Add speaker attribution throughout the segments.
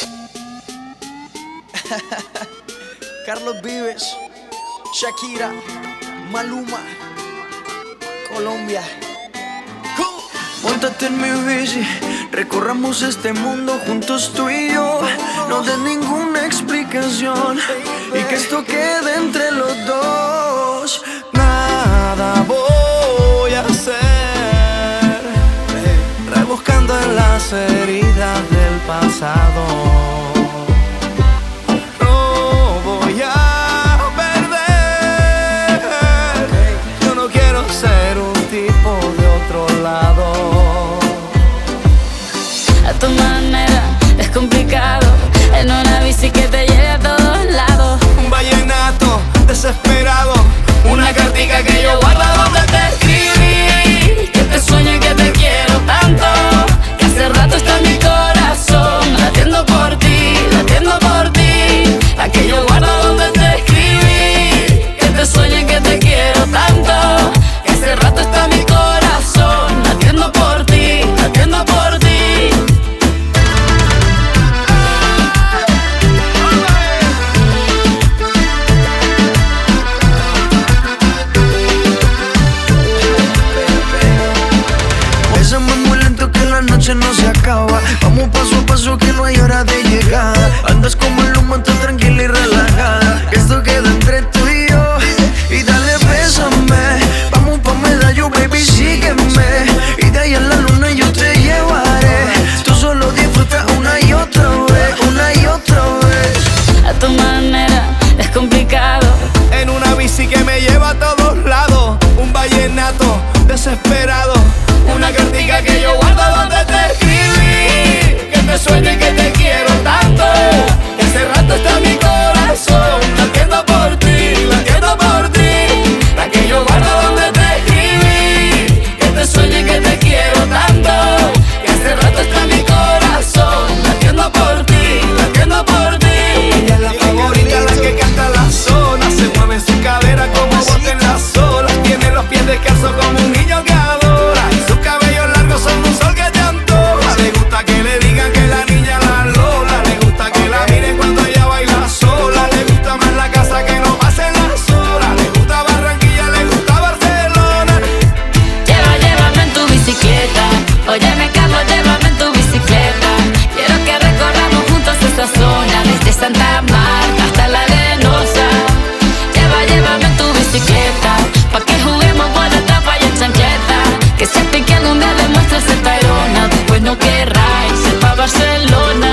Speaker 1: Carlos Vives, Shakira, Maluma, Colombia.
Speaker 2: Móntate en mi bici, recorramos este mundo juntos tú y yo. No des ninguna explicación y que esto quede entre los dos. Nada voy a hacer, rebuscando en las heridas del pasado. No voy a perder, yo no quiero ser un tipo de otro lado.
Speaker 3: A tu manera es complicado, en una bici que te lleve a todos lados.
Speaker 2: Un vallenato desesperado, una cartica que yo guardo donde te escribí.
Speaker 3: Que te sueño y que te quiero tanto, que hace rato está en mi corazón, latiendo por ti, latiendo por ti. La que yo guardo donde te escribí. Que te sueño y que te quiero tanto, que hace rato está en mi corazón, latiendo por ti, latiendo por ti.
Speaker 2: Bésame muy lento que la noche no se acaba. Vamos paso a paso que no hay hora de llegada. Andas como el humo, tan tranquila y relajada. Que esto queda entre tú y yo. Y dale, bésame. Vamos pa' Medallo, baby, sígueme. Y de ahí a la luna yo te llevaré. Tú solo disfruta una y otra vez, una y otra vez.
Speaker 3: A tu manera es complicado,
Speaker 2: En una bici que me lleva a todos lados. Un vallenato desesperado, una cartica que yo guardo donde te escribí. Que te sueño y que te quiero tanto, que hace rato está en mi corazón, latiendo por ti, latiendo por ti.
Speaker 3: la que yo guardo donde te escribí. Que te sueño y que te quiero tanto, que hace rato está en mi corazón, latiendo por ti, latiendo por ti.
Speaker 2: Ella es la favorita, la que canta la zona. Se mueve en su cadera como bote en las olas. Tiene los pies descalzos como un niño que adora. Y sus cabellos largos son un sol que te antoja. Le gusta que le digan que la niña la Lola. Le gusta que la miren cuando ella baila sola. Le gusta más la casa que no pasen las horas. Le gusta Barranquilla, le gusta Barcelona.
Speaker 3: Llévame en tu bicicleta, óyeme Carlos, llévame en tu bicicleta. Quiero que recorramos juntos esta zona, desde Santa Marta hasta la Arenosa. Llévame en tu bicicleta, pa' que juguemos bola, tapa y en chancleta. Que siempre que algún día le muestres el Tayrona, después no querráis ir pa' Barcelona.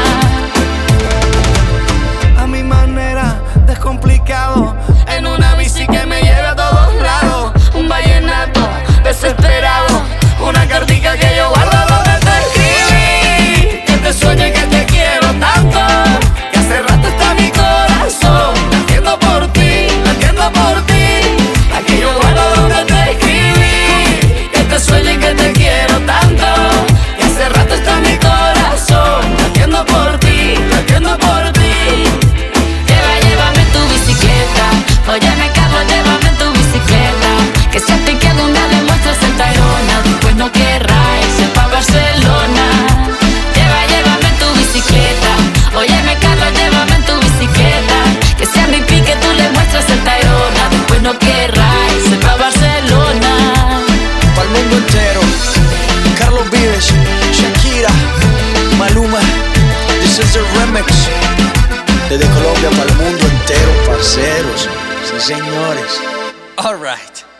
Speaker 2: A mi manera, descomplicado, en una bici que me lleve a todos lados.
Speaker 3: Un vallenato desesperado,
Speaker 2: Una cartica que yo guardo donde te escribí.
Speaker 3: que te sueño y que te quiero tanto,
Speaker 2: Que hace rato está mi corazón, latiendo por ti, latiendo por ti.
Speaker 3: la que yo guardo donde te escribí. Que te sueño y que te quiero tanto, que hace rato está en mi corazón, latiendo por ti, latiendo por ti. Llévame en tu bicicleta, óyeme Carlos, llévame en tu bicicleta. Que siempre que algún día le muestres el Tayrona, después no querráis ir pa' Barcelona. Llévame en tu bicicleta, óyeme Carlos, llévame en tu bicicleta. Que sea mi pique, tú le muestras el Tayrona, después no querráis ir pa' Barcelona.
Speaker 1: Para el mundo entero, Carlos Vives, Shakira, Maluma. This is the remix. Desde Colombia para el mundo entero, parceros. Sí, señores. All right.